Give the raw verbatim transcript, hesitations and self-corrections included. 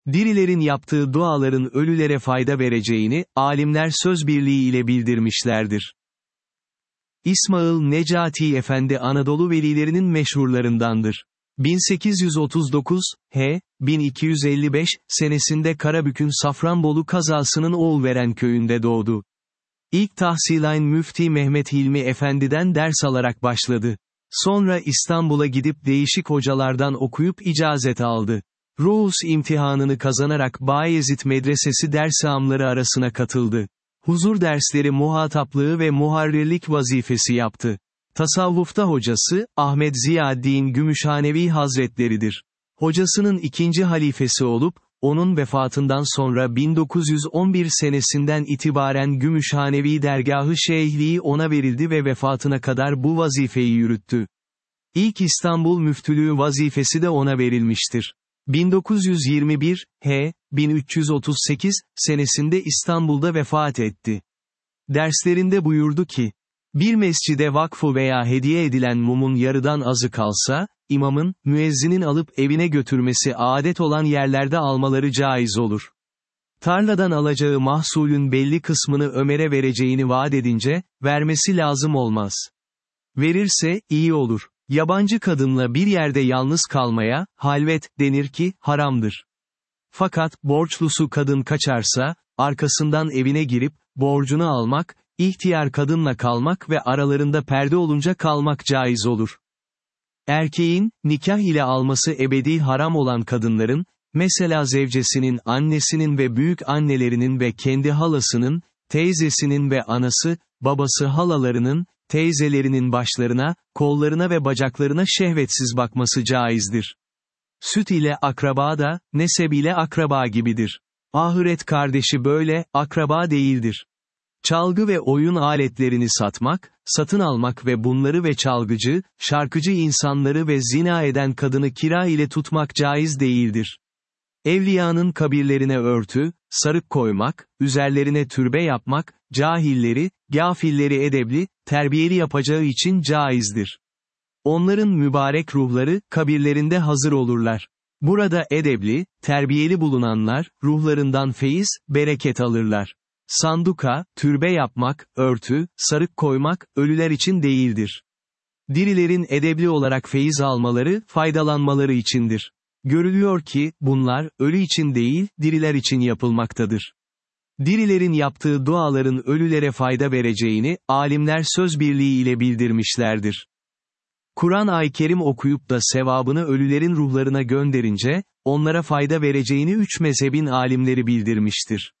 Dirilerin yaptığı duaların ölülere fayda vereceğini, alimler söz birliği ile bildirmişlerdir. İsmail Necati Efendi Anadolu velilerinin meşhurlarındandır. bin sekiz yüz otuz dokuz, H. bin iki yüz elli beş, senesinde Karabük'ün Safranbolu kazasının Oğulveren köyünde doğdu. İlk tahsilayn Müfti Mehmet Hilmi Efendi'den ders alarak başladı. Sonra İstanbul'a gidip değişik hocalardan okuyup icazet aldı. Ruhus imtihanını kazanarak Bayezid Medresesi dershamları arasına katıldı. Huzur dersleri muhataplığı ve muharrirlik vazifesi yaptı. Tasavvufta hocası, Ahmet Ziyaddin Gümüşhanevi Hazretleridir. Hocasının ikinci halifesi olup, onun vefatından sonra bin dokuz yüz on bir senesinden itibaren Gümüşhanevi dergahı şeyhliği ona verildi ve vefatına kadar bu vazifeyi yürüttü. İlk İstanbul müftülüğü vazifesi de ona verilmiştir. bin dokuz yüz yirmi bir, H. bin üç yüz otuz sekiz, senesinde İstanbul'da vefat etti. Derslerinde buyurdu ki, bir mescide vakfu veya hediye edilen mumun yarıdan azı kalsa, imamın, müezzinin alıp evine götürmesi adet olan yerlerde almaları caiz olur. Tarladan alacağı mahsulün belli kısmını Ömer'e vereceğini vaat edince, vermesi lazım olmaz. Verirse, iyi olur. Yabancı kadınla bir yerde yalnız kalmaya, halvet, denir ki, haramdır. Fakat, borçlusu kadın kaçarsa, arkasından evine girip, borcunu almak, ihtiyar kadınla kalmak ve aralarında perde olunca kalmak caiz olur. Erkeğin, nikah ile alması ebedi haram olan kadınların, mesela zevcesinin, annesinin ve büyük annelerinin ve kendi halasının, teyzesinin ve anası, babası halalarının, teyzelerinin başlarına, kollarına ve bacaklarına şehvetsiz bakması caizdir. Süt ile akraba da, nesep ile akraba gibidir. Ahiret kardeşi böyle, akraba değildir. Çalgı ve oyun aletlerini satmak, satın almak ve bunları ve çalgıcı, şarkıcı insanları ve zina eden kadını kira ile tutmak caiz değildir. Evliyanın kabirlerine örtü, sarık koymak, üzerlerine türbe yapmak, cahilleri, gafilleri edebli, terbiyeli yapacağı için caizdir. Onların mübarek ruhları, kabirlerinde hazır olurlar. Burada edebli, terbiyeli bulunanlar, ruhlarından feyiz, bereket alırlar. Sanduka, türbe yapmak, örtü, sarık koymak, ölüler için değildir. Dirilerin edebli olarak feyiz almaları, faydalanmaları içindir. Görülüyor ki, bunlar, ölü için değil, diriler için yapılmaktadır. Dirilerin yaptığı duaların ölülere fayda vereceğini, alimler söz birliği ile bildirmişlerdir. Kur'an-ı Kerim okuyup da sevabını ölülerin ruhlarına gönderince, onlara fayda vereceğini üç mezhebin alimleri bildirmiştir.